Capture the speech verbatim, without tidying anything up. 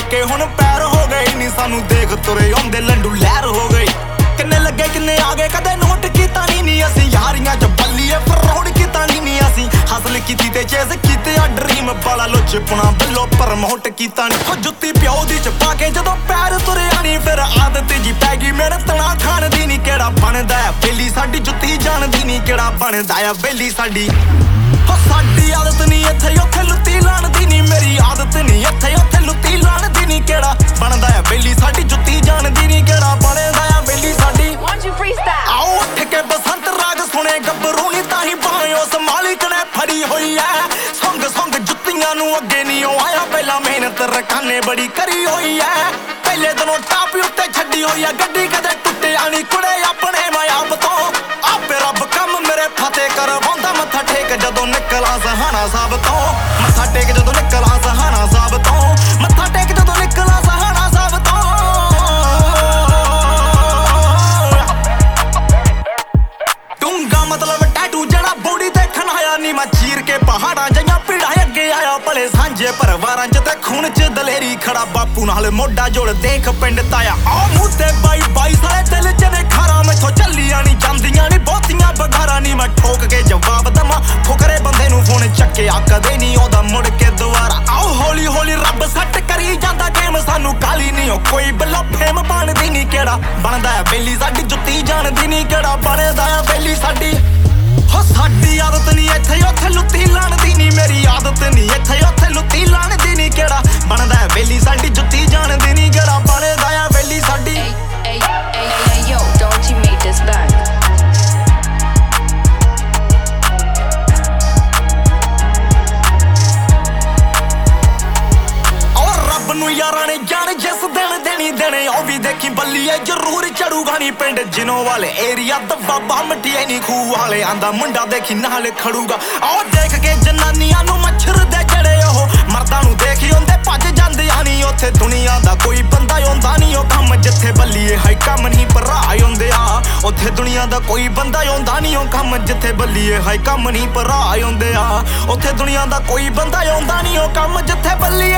ਕੇ ਹੁਣ ਪੈਰ ਹੋ ਗਏ ਨੀ ਸਾਨੂੰ ਦੇਖ ਤੁਰੇ ਆਉਂਦੇ ਲੰਡੂ ਲਹਿਰ ਹੋ ਗਈ ਕਿੰਨੇ ਲੱਗੇ ਕਿੰਨੇ ਆ ਗਏ ਕਦੇ ਨੋਟ ਕੀਤਾ ਨਹੀਂ ਨੀ ਅਸੀਂ ਯਾਰੀਆਂ ਚ ਬੱਲੀਏ ਫਰੌਡ ਕੀਤਾ ਨਹੀਂ ਨੀ ਅਸੀਂ ਹਾਸਲ ਕੀਤੀ ਤੇ ਚੇਜ਼ ਕੀਤੇ ਆ ਡ੍ਰੀਮ ਵਾਲਾ ਲੁੱਚਪਣਾ ਬੱਲੋ ਪ੍ਰਮੋਟ ਕੀਤਾ ਨੀ ਹੋ ਜੁੱਤੀ ਪਿਓ ਦੀ ਚ ਪਾ ਕੇ ਜਦੋਂ ਪੈਰ ਤੁਰਿਆ ਨੀ ਫਿਰ ਆਦਤ ਜੀ ਪੈ ਗਈ ਮਿਹਨਤ ਨਾ ਖਾਣ ਦੀ ਨੀ ਕਿਹੜਾ ਬਣਦਾ ਆ ਬੇਲੀ ਸਾਡੀ ਜੁੱਤੀ ਜਾਣਦੀ ਨੀ ਕਿਹੜਾ ਬਣਦਾ ਆ ਬੇਲੀ ਸਾਡੀ ਹੋ ਸਾਡੀ ਆਦਤ ਨੀ ਇੱਥੇ ਉੱਥੇ ਲੁੱਤੀ ਲਾਣ ਦੀ ਨੀ ਮੇਰੀ ਆਦਤ ਨੀ ਇੱਥੇ ਉੱਥੇ ਲੁੱਤੀ ਲਾਣ ਦੀ ਨੀ ਕਿਹੜਾ ਬਣਦਾ ਆ ਬੇਲੀ ਸਾਡੀ ਜੁੱਤੀ ਜਾਣਦੀ ਨੀ ਕਿਹੜਾ ਬਣਦਾ ਆ ਬੇਲੀ ਸਾਡੀ ਆਓ ਉੱਠ ਕੇ ਬਸੰਤ ਰਾਗ ਸੁਣੇ ਗੱਭਰੂ ਨੀ ਤਾਂ ਹੀ ਭਾਵੇਂ ਉਸ ਮਾਲਿਕ ਨੇ ਫੜੀ ਹੋਈ ਐ ਸੰਗ ਸੰਗ ਜੁੱਤੀਆਂ ਨੂੰ ਅੱਗੇ ਨੀ ਉਹ ਆਇਆ ਪਹਿਲਾਂ ਮਿਹਨਤ ਰਕਾਨੇ ਬੜੀ ਕਰੀ ਹੋਈ ਐ ਪਹਿਲੇ ਦਿਨੋਂ ਟਾਪ ਉੱਤੇ ਛੱਡੀ ਹੋਈ ਐ ਗੱਡੀ ਕਦੇ ਟੁੱਟਿਆ ਨੀ ਕੁੜੇ ਆਪਣੇ ਮਾਇਆਬ ਤੋਂ ਆਪੇ ਰੱਬ ਕੰਮ ਮੇਰੇ ਫਤਿਹ ਕਰਵਾਉਂਦਾ ਮੱਥਾ ਟੇਕ ਜਦੋਂ ਨਿਕਲਾਂ ਸਹਾਣਾ ਸਾਹਿਬ ਤੋਂ ਮੱਥਾ ਟੇਕ ਜਦੋਂ ਨਿਕਲਾਂ ਸਹਾਣਾ ਸਾਹਿਬ ਤੋਂ ਮੱਥਾ ਟੇਕ ਜਦੋਂ ਨਿਕਲਾਂ ਸਹਾਣਾ ਸਾਹਿਬ ਤੋਂ ਡੂੰਗਾ ਮਤਲਬ ਟੈਟੂ ਜਿਹੜਾ ਬੋਡੀ ਦੇਖਣ ਆਇਆ ਨੀ ਮੈਂ ਚੀਰ ਕੇ ਪਹਾੜਾਂ ਜਈਆਂ ਪੀੜਾਂ ਅੱਗੇ ਆਇਆ ਭਲੇ ਸਾਂਝੇ ਪਰਿਵਾਰਾਂ ਚ ਤੇ ਖੂਨ ਚ ਦਲੇਰੀ ਖੜਾ ਬਾਪੂ ਨਾਲ ਮੋਢਾ ਜੋੜ ਦੇਖ ਪਿੰਡ ਤਾਇਆ ਆ ਮੂੰਹ ਤੇ ਬਾਈ ਬਾਈ ਸਾਰੇ ਦਿਲ ਚ ਨੇ ਖਾਰਾਂ ਮੈਥੋਂ ਚੱਲੀਆਂ ਨੀ ਜਾਂਦੀਆਂ ਨੀ ਬਹੁਤੀਆਂ ਬਗਾਰਾਂ ਨੀ ਮੈਂ ਠੋਕ ਕੇ ਜਵਾਬ ਦਵਾਂ ਫੁਕਰੇ ਬੰਦੇ ਨੂੰ ਫੋਨ ਚੱਕਿਆ ਕਦੇ ਨੀ ਉਹਦਾ ਮੁੜ ਕੇ ਦੁਬਾਰਾ ਆਓ ਹੌਲੀ ਹੌਲੀ ਰੱਬ ਸੱਟ ਕਰੀ ਜਾਂਦਾ ਗੇਮ ਸਾਨੂੰ ਕਾਲੀ ਨੀ ਉਹ ਕੋਈ ਬੱਲਾ ਫੇਮ ਬਣਦੀ ਨੀ ਕਿਹੜਾ ਬਣਦਾ ਆ ਬੇਲੀ ਸਾਡੀ ਜੁੱਤੀ ਜਾਣਦੀ ਨੀ ਕਿਹੜਾ ਬਣਦਾ ਆ ਬੇਲੀ ਸਾਡੀ ਹੋ ਸਾਡੀ ਆਦਤ ਨੀ ਇੱਥੇ ਉੱਥੇ ਲੁੱਤੀ ਲਾਣਦੀ ਨੀ ਮੇਰੀ ਆਦਤ ਨੀ ਇੱਥੇ ਉੱਥੇ ਲੁੱਤੀ ਲਾਣਦੀ ਨੀ ਕਿਹੜਾ ਬਣਦਾ ਆ ਬੇਲੀ ਸਾਡੀ ਜੁੱਤੀ ਜਾਣਦੀ ਨੀ ਕਿਹੜਾ ਬਣਦਾ ਆ ਬੇਲੀ ਸਾਡੀ Hey, hey, hey, hey, yo, don't you make this back. ਨੂੰ ਯਾਰਾਂ ਨੇ ਜਾਣ ਜਿਸ ਦਿਨ ਦੇਣੀ ਦੇਣੇ ਉਹ ਵੀ ਦੇਖੀ ਬੱਲੀਏ ਜ਼ਰੂਰ ਚੜੂਗਾ ਨੀ ਪਿੰਡ ਜਿਨੋ ਵਾਲੇ ਏਰੀਆ ਦਬਾਬਾ ਮਟੀਏ ਨੀ ਖੂਹ ਵਾਲੇ ਆਂਦਾ ਮੁੰਡਾ ਦੇਖੀ ਨਾਲ ਖੜੂਗਾ ਆਹ ਦੇਖ ਕੇ ਜਨਾਨੀਆਂ ਨੂੰ ਮੱਛਰ ਦੇ ਜੜੇ ਉਹ ਮਰਦਾਂ ਨੂੰ ਦੇਖੀ ਹੁੰਦੇ ਭੱਜ ਜਾਂਦੇ ਆ ਨੀ ਉੱਥੇ ਦੁਨੀਆ ਦਾ ਕੋਈ ਬੰਦਾ ਆਉਂਦਾ ਨੀ ਉਹ ਕੰਮ ਜਿੱਥੇ ਬੱਲੀਏ ਹਾਈ ਕੰਮ ਨਹੀਂ ਭਰਾ ਆਉਂਦੇ ਆ ਉੱਥੇ ਦੁਨੀਆ ਦਾ ਕੋਈ ਬੰਦਾ ਆਉਂਦਾ ਨੀ ਉਹ ਕੰਮ ਜਿੱਥੇ ਬੱਲੀਏ ਹਾਈ ਕੰਮ ਨਹੀਂ ਭਰਾ ਆਉਂਦੇ ਆ ਉੱਥੇ ਦੁਨੀਆ ਦਾ ਕੋਈ ਬੰਦਾ ਆਉਂਦਾ ਨੀ ਉਹ ਕੰਮ ਜਿੱਥੇ ਬੱਲੀਏ